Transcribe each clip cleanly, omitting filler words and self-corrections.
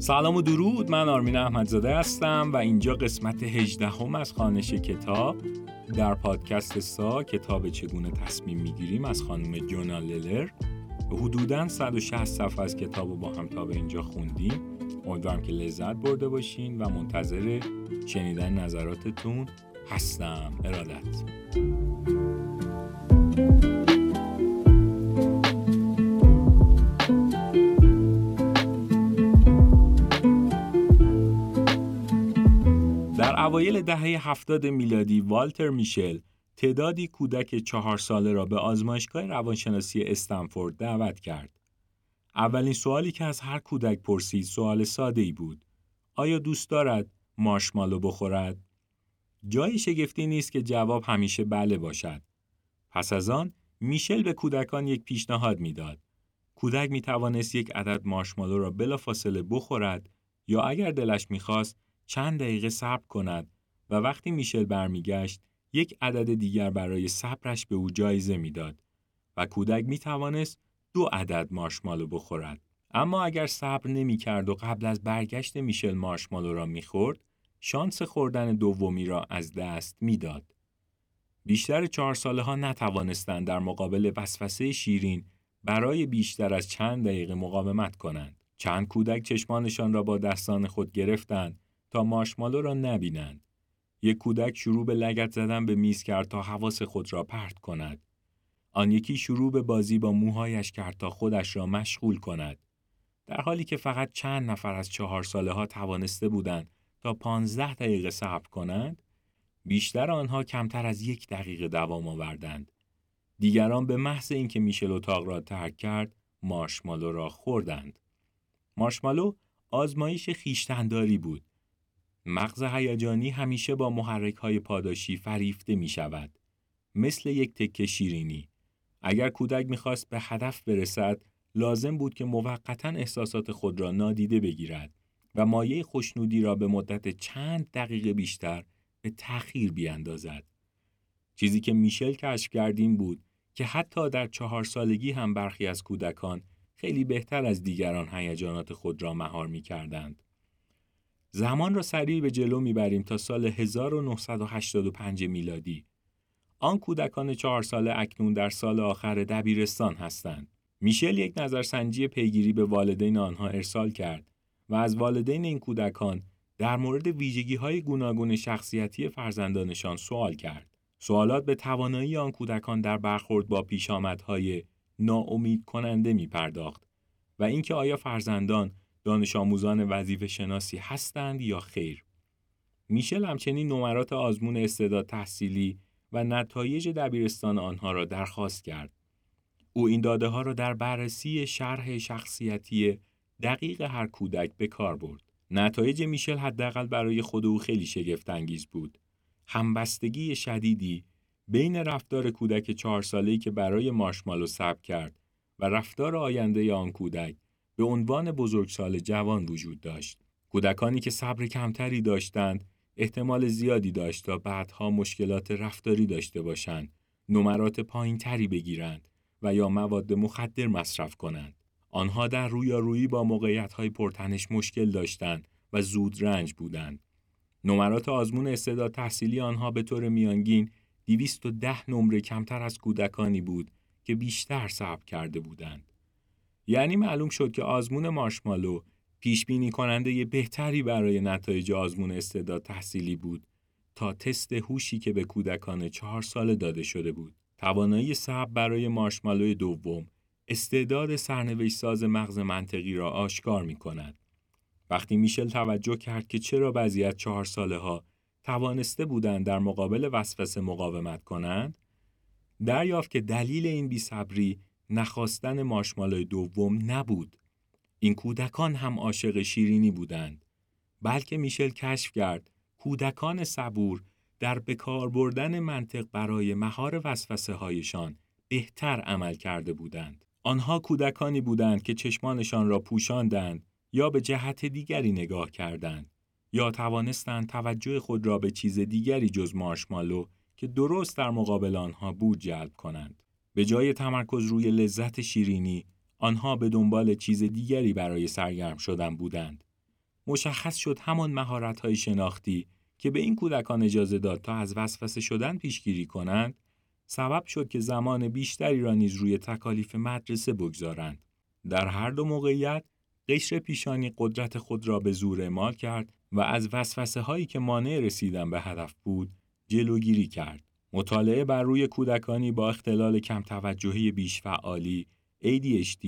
سلام و درود، من آرمین احمدزاده هستم و اینجا قسمت 18 از خوانش کتاب در پادکست سا کتاب چگونه تصمیم میگیریم از خانم جونا للر. به حدوداً 160 صفحه از کتاب رو با هم تا به اینجا خوندیم. امیدوارم که لذت برده باشین و منتظر شنیدن نظراتتون هستم. ارادت. در اوایل دهه 70 میلادی والتر میشل تعدادی کودک 4 ساله را به آزمایشگاه روانشناسی استنفورد دعوت کرد. اولین سوالی که از هر کودک پرسید سوال ساده‌ای بود: آیا دوست دارد مارشمالو بخورد؟ جای شگفتی نیست که جواب همیشه بله باشد. پس از آن میشل به کودکان یک پیشنهاد میداد. کودک میتوانست یک عدد مارشمالو را بلافاصله بخورد یا اگر دلش میخواست چند دقیقه صبر کند و وقتی میشل برمیگشت یک عدد دیگر برای صبرش به او جایزه میداد و کودک میتوانست 2 عدد مارشمالو بخورد. اما اگر صبر نمیکرد و قبل از برگشت میشل مارشمالو را میخورد، شانس خوردن دومی را از دست میداد. بیشتر 4 ساله ها نتوانستند در مقابل وسوسه شیرین برای بیشتر از چند دقیقه مقاومت کنند. چند کودک چشمانشان را با دستان خود گرفتند تا مارشمالو را نبینند. یک کودک شروع به لگد زدن به میز کرد تا حواس خود را پرت کند. آن یکی شروع به بازی با موهایش کرد تا خودش را مشغول کند. در حالی که فقط چند نفر از 4 ساله ها توانسته بودند تا 15 دقیقه صبر کنند، بیشتر آنها کمتر از 1 دقیقه دوام آوردند. دیگران به محض اینکه میشل اتاق را ترک کرد، مارشمالو را خوردند. مارشمالو آزمایش خویشتن‌داری بود. مغز هیجانی همیشه با محرک‌های پاداشی فریفته می‌شود. مثل یک تکه شیرینی. اگر کودک می‌خواست به هدف برسد، لازم بود که موقتاً احساسات خود را نادیده بگیرد و مایه خوشنودی را به مدت چند دقیقه بیشتر به تأخیر بیاندازد. چیزی که میشل کشف کرد این بود که حتی در 4 سالگی هم برخی از کودکان خیلی بهتر از دیگران هیجانات خود را مهار می‌کردند. زمان را سریع به جلو میبریم تا سال 1985 میلادی. آن کودکان 4 ساله اکنون در سال آخر دبیرستان هستند. میشل یک نظرسنجی پیگیری به والدین آنها ارسال کرد و از والدین این کودکان در مورد ویژگی‌های گوناگون شخصیتی فرزندانشان سوال کرد. سوالات به توانایی آن کودکان در برخورد با پیشامدهای ناامید کننده می‌پرداخت و اینکه آیا فرزندان دانش آموزان وظیفه شناسی هستند یا خیر. میشل همچنین نمرات آزمون استعداد تحصیلی و نتایج دبیرستان آنها را درخواست کرد. او این داده ها را در بررسی شرح شخصیتی دقیق هر کودک به کار برد. نتایج میشل حداقل برای خود او خیلی شگفت انگیز بود. همبستگی شدیدی بین رفتار کودک 4 ساله‌ای که برای مارشمالو صبر کرد و رفتار آینده آن کودک به عنوان بزرگسال جوان وجود داشت. کودکانی که صبر کمتری داشتند احتمال زیادی داشت تا بعدها مشکلات رفتاری داشته باشند، نمرات پایین‌تری بگیرند و یا مواد مخدر مصرف کنند. آنها در رویارویی با موقعیت‌های پرتنش مشکل داشتند و زود رنج بودند. نمرات آزمون استعداد تحصیلی آنها به طور میانگین 210 نمره کمتر از کودکانی بود که بیشتر صبر کرده بودند. یعنی معلوم شد که آزمون مارشمالو پیش بینی کننده بهتری برای نتایج آزمون استعداد تحصیلی بود تا تست هوشی که به کودکان 4 ساله داده شده بود. توانایی صبر برای مارشمالوی دوم استعداد سرنوشت ساز مغز منطقی را آشکار می کند. وقتی میشل توجه کرد که چرا بعضی از 4 ساله ها توانسته بودند در مقابل وسوسه مقاومت کنند، دریافت که دلیل این بی‌صبری نخواستن مارشمالوی دوم نبود. این کودکان هم عاشق شیرینی بودند. بلکه میشل کشف کرد کودکان صبور در بکار بردن منطق برای مهار وسوسه هایشان بهتر عمل کرده بودند. آنها کودکانی بودند که چشمانشان را پوشاندند یا به جهت دیگری نگاه کردند یا توانستند توجه خود را به چیز دیگری جز مارشمالو که درست در مقابل آنها بود جلب کنند. به جای تمرکز روی لذت شیرینی، آنها به دنبال چیز دیگری برای سرگرم شدن بودند. مشخص شد همان مهارت‌های شناختی که به این کودکان اجازه داد تا از وسوسه شدن پیشگیری کنند، سبب شد که زمان بیشتری را نیز روی تکالیف مدرسه بگذارند. در هر دو موقعیت، قشر پیشانی قدرت خود را به زور اعمال کرد و از وسوسه‌هایی که مانع رسیدن به هدف بود، جلوگیری کرد. مطالعه بر روی کودکانی با اختلال کم توجهی بیش‌فعالی ADHD،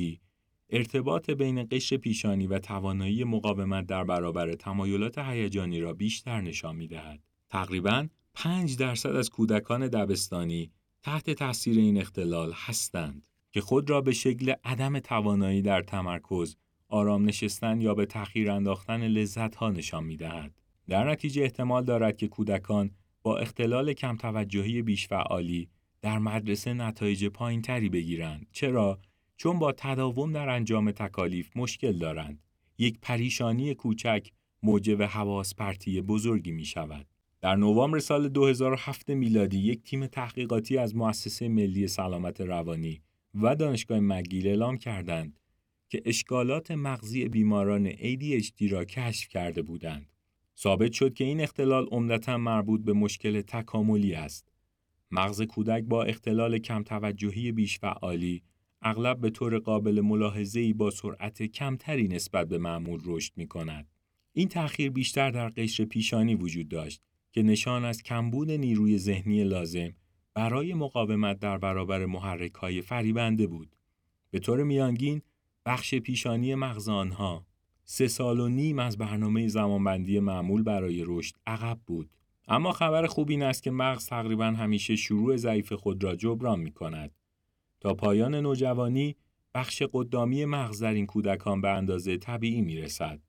ارتباط بین قشر پیشانی و توانایی مقاومت در برابر تمایلات هیجانی را بیشتر نشان می‌دهد. تقریباً 5% از کودکان دبستانی تحت تاثیر این اختلال هستند که خود را به شکل عدم توانایی در تمرکز، آرام نشستن یا به تأخیر انداختن لذت‌ها نشان می‌دهد. در نتیجه احتمال دارد که کودکان با اختلال کم توجهی بیش‌فعالی در مدرسه نتایج پایین‌تری بگیرند. چرا؟ چون با تداوم در انجام تکالیف مشکل دارند. یک پریشانی کوچک موجب حواس پرتی بزرگی می شود. در نوامبر سال 2007 میلادی یک تیم تحقیقاتی از مؤسسه ملی سلامت روانی و دانشگاه مکگیل اعلام کردند که اشکالات مغزی بیماران ADHD را کشف کرده بودند. ثابت شد که این اختلال عمدتاً مربوط به مشکل تکاملی است. مغز کودک با اختلال کم توجهی بیش‌فعالی اغلب به طور قابل ملاحظه‌ای با سرعت کمتری نسبت به معمول رشد می‌کند. این تأخیر بیشتر در قشر پیشانی وجود داشت که نشان از کمبود نیروی ذهنی لازم برای مقاومت در برابر محرک‌های فریبنده بود. به طور میانگین بخش پیشانی مغز آنها 3.5 سال از برنامه زمانبندی معمول برای رشد عقب بود. اما خبر خوب این است که مغز تقریباً همیشه شروع ضعیف خود را جبران می‌کند. تا پایان نوجوانی، بخش قدامی مغز در این کودکان به اندازه طبیعی می‌رسد.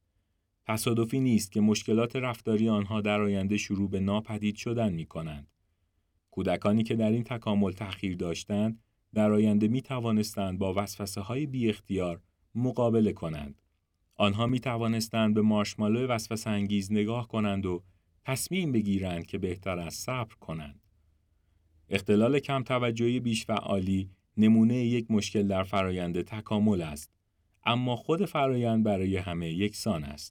تصادفی نیست که مشکلات رفتاری آنها در آینده شروع به ناپدید شدن می‌کنند. کودکانی که در این تکامل تأخیر داشتند، در آینده می‌توانستند با وسوسه‌های بی اختیار مقابله کنند. آنها می‌توانستند به مارشمالو وسوسه‌انگیز نگاه کنند و تصمیم بگیرند که بهتر است صبر کنند. اختلال کم توجهی بیش‌فعالی نمونه یک مشکل در فرایند تکامل است، اما خود فرایند برای همه یکسان است.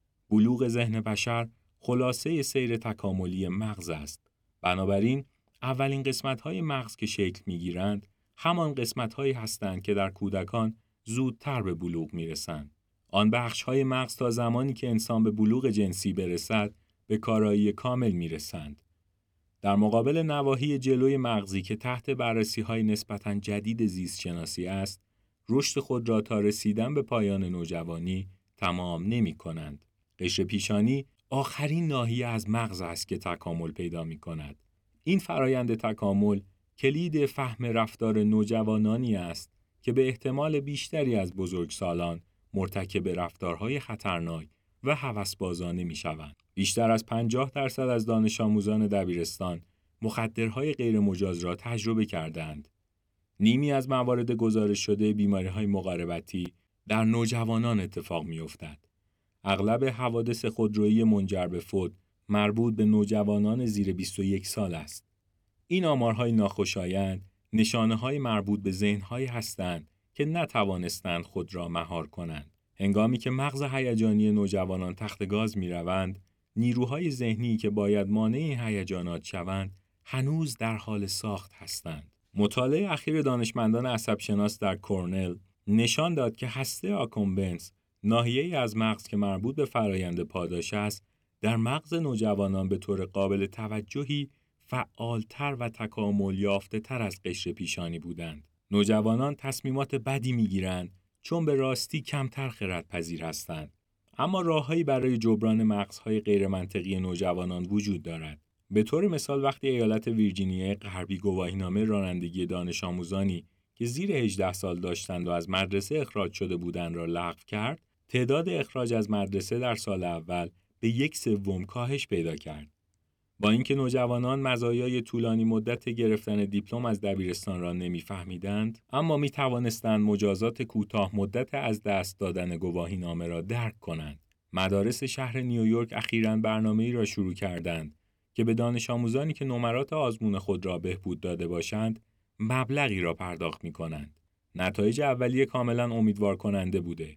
بلوغ ذهن بشر خلاصه سیر تکاملی مغز است. بنابراین اولین قسمت‌های مغز که شکل می‌گیرند همان قسمت‌هایی هستند که در کودکان زودتر به بلوغ می‌رسند. آن بخش‌های مغز تا زمانی که انسان به بلوغ جنسی برسد به کارایی کامل می‌رسند. در مقابل نواحی جلوی مغزی که تحت بررسی‌های نسبتاً جدید زیست‌شناسی است، رشد خود را تا رسیدن به پایان نوجوانی تمام نمی‌کنند. قشر پیشانی آخرین ناحیه از مغز است که تکامل پیدا می‌کند. این فرایند تکامل کلید فهم رفتار نوجوانانی است که به احتمال بیشتری از بزرگسالان مرتکب رفتارهای خطرناک و هوسبازانه می‌شوند. بیشتر از 50% از دانش آموزان دبیرستان مخدرهای غیرمجاز را تجربه کردند. نیمی از موارد گزارش شده بیماری‌های مقاربتی در نوجوانان اتفاق می‌افتد. اغلب حوادث خودروئی منجر به فوت مربوط به نوجوانان زیر 21 سال است. این آمارهای ناخوشایند نشانه‌های مربوط به ذهن‌هایی هستند که نتوانستند خود را مهار کنند. هنگامی که مغز هیجانی نوجوانان تخت گاز می‌روند، نیروهای ذهنی که باید مانع این هیجانات شوند، هنوز در حال ساخت هستند. مطالعه اخیر دانشمندان عصب‌شناس در کرنل نشان داد که هسته آکومبنس، ناحیه‌ای از مغز که مربوط به فرایند پاداش است، در مغز نوجوانان به طور قابل توجهی فعالتر و تکامل یافته‌تر از قشر پیشانی بودند. نوجوانان تصمیمات بدی می‌گیرند چون به راستی کمتر خردپذیر هستند. اما راههایی برای جبران مغزهای غیرمنطقی نوجوانان وجود دارد. به طور مثال وقتی ایالت ویرجینیا غربی گواهینامه رانندگی دانش آموزانی که زیر 18 سال داشتند و از مدرسه اخراج شده بودند را لغو کرد، تعداد اخراج از مدرسه در سال اول به 1/3 کاهش پیدا کرد. با اینکه نوجوانان مزایای طولانی مدت گرفتن دیپلم از دبیرستان را نمی‌فهمیدند، اما می‌توانستند مجازات کوتاه مدت از دست دادن گواهینامه را درک کنند. مدارس شهر نیویورک اخیراً برنامه‌ای را شروع کردند که به دانش آموزانی که نمرات آزمون خود را بهبود داده باشند، مبلغی را پرداخت می‌کنند. نتایج اولیه کاملاً امیدوار کننده بوده.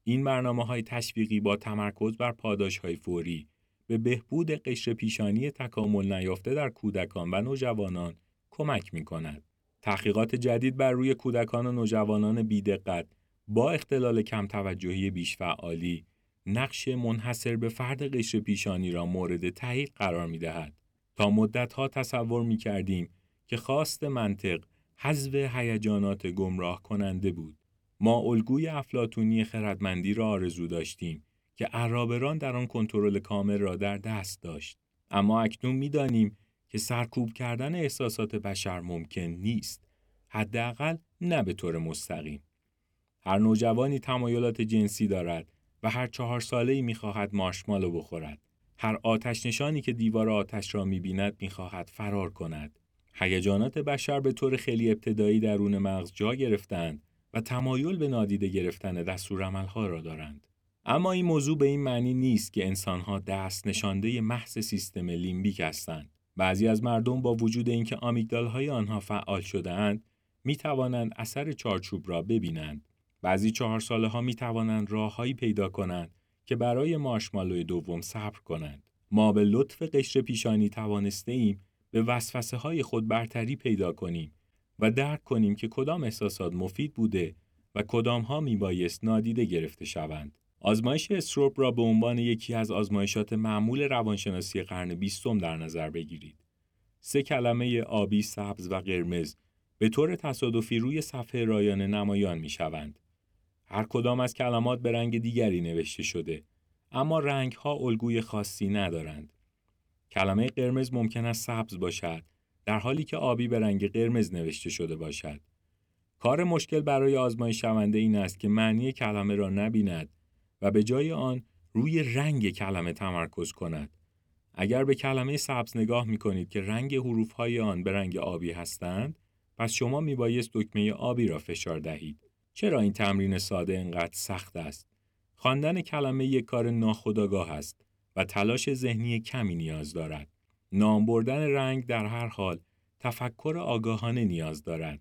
این برنامه‌های تشویقی با تمرکز بر پاداش‌های فوری به بهبود قشر پیشانی تکامل نیافته در کودکان و نوجوانان کمک می‌کند. تحقیقات جدید بر روی کودکان و نوجوانان بی‌دقت با اختلال کم توجهی بیش‌فعالی نقش منحصر به فرد قشر پیشانی را مورد تایید قرار می‌دهد. تا مدت‌ها تصور می‌کردیم که خواست منطق حذف هیجانات گمراه کننده بود. ما الگوی افلاطونی خردمندی را آرزو داشتیم که عرابران در آن کنترل کامل را در دست داشت. اما اکنون می‌دانیم که سرکوب کردن احساسات بشر ممکن نیست، حداقل نه به طور مستقیم. هر نوجوانی تمایلات جنسی دارد و هر 4 ساله‌ای می‌خواهد مارشمالو بخورد. هر آتش نشانی که دیوار آتش را می‌بیند می‌خواهد فرار کند. هیجانات بشر به طور خیلی ابتدایی درون مغز جا گرفتند و تمایل به نادیده گرفتن دستورالعمل‌ها را دارند. اما این موضوع به این معنی نیست که انسان‌ها دست نشانده محض سیستم لیمبیک هستند. بعضی از مردم با وجود اینکه آمیگدال‌های آنها فعال شده‌اند، می‌توانند اثر چارچوب را ببینند. بعضی 4 ساله‌ها می‌توانند راه‌هایی پیدا کنند که برای مارشمالوی دوم صبر کنند. ما به لطف قشر پیشانی توانسته‌ایم به وسوسه‌های خود برتری پیدا کنیم و درک کنیم که کدام احساسات مفید بوده و کدام‌ها میبایست نادیده گرفته شوند. آزمایش استروپ را به عنوان یکی از آزمایشات معمول روانشناسی قرن 20 در نظر بگیرید. 3 کلمه آبی، سبز و قرمز به طور تصادفی روی صفحه رایانه نمایان میشوند. هر کدام از کلمات به رنگ دیگری نوشته شده، اما رنگ‌ها الگوی خاصی ندارند. کلمه قرمز ممکن است سبز باشد، در حالی که آبی به رنگ قرمز نوشته شده باشد. کار مشکل برای آزمایش شونده این است که معنی کلمه را نبیند و به جای آن روی رنگ کلمه تمرکز کند. اگر به کلمه سبز نگاه می‌کنید که رنگ حروف‌های آن به رنگ آبی هستند، پس شما میبایست دکمه آبی را فشار دهید. چرا این تمرین ساده اینقدر سخت است؟ خواندن کلمه یک کار ناخودآگاه است و تلاش ذهنی کمی نیاز دارد. نام بردن رنگ در هر حال تفکر آگاهانه نیاز دارد.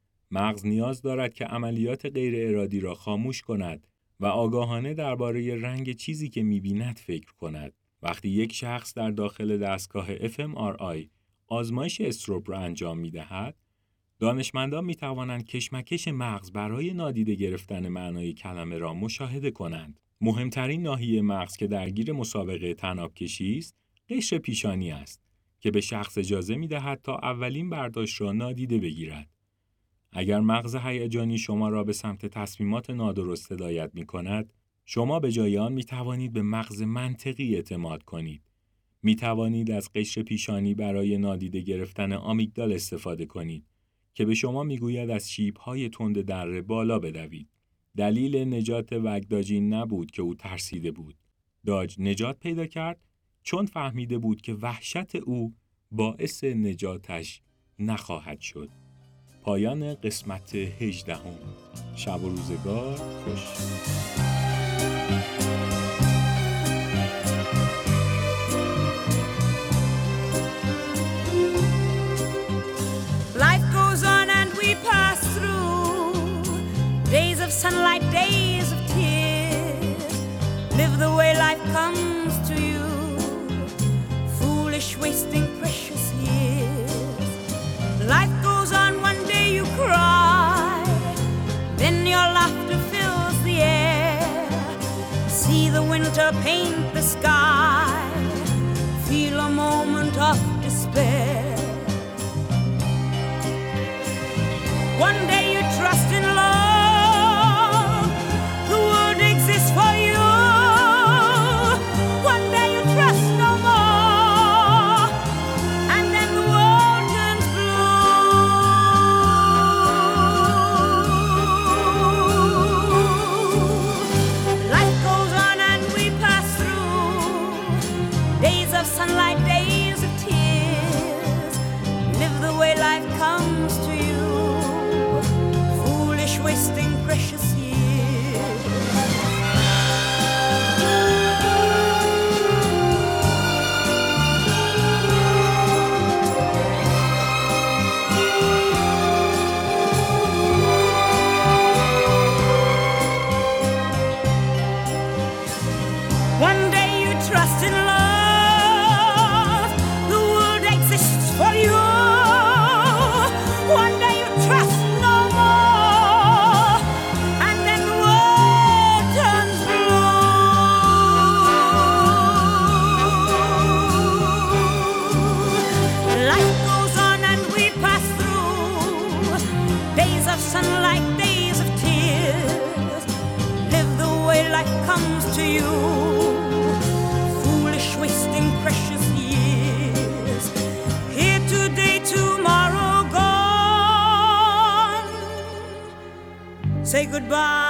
مغز نیاز دارد که عملیات غیر ارادی را خاموش کند و آگاهانه درباره رنگ چیزی که می‌بیند فکر کند. وقتی یک شخص در داخل دستگاه fMRI آزمایش استروپ را انجام می‌دهد، دانشمندان می‌توانند کشمکش مغز برای نادیده گرفتن معنای کلمه را مشاهده کنند. مهمترین ناحیه مغز که درگیر مسابقه طناب‌کشی است، قشر پیشانی است که به شخص اجازه می‌دهد تا اولین برداشت را نادیده بگیرد. اگر مغز هیجانی شما را به سمت تصمیمات نادرست هدایت می‌کند، شما به جای آن می‌توانید به مغز منطقی اعتماد کنید. می‌توانید از قشر پیشانی برای نادیده گرفتن آمیگدال استفاده کنید که به شما می‌گوید از شیب‌های تند دره بالا بدوید. دلیل نجات وگداج این نبود که او ترسیده بود. داج نجات پیدا کرد چون فهمیده بود که وحشت او باعث نجاتش نخواهد شد. پایان قسمت 18. شب و روزگار خوش. Days of sunlight, days of tears. Live the way life comes to you. Foolish, wasting precious years. Life goes on, one day you cry, then your laughter fills the air. See the winter paint the sky, feel a moment of despair. One day you trust in love, the world exists for you. One day you trust no more, and then the world turns blue. Life goes on and we pass through days of sunlight, days of tears. Live the way life comes to you. One day you trust in love, the world exists for you. One day you trust no more, and then the world turns blue. Life goes on and we pass through days of sunlight, days of tears. Live the way life comes to you, foolish, wasting precious years. Here today, tomorrow gone. Say goodbye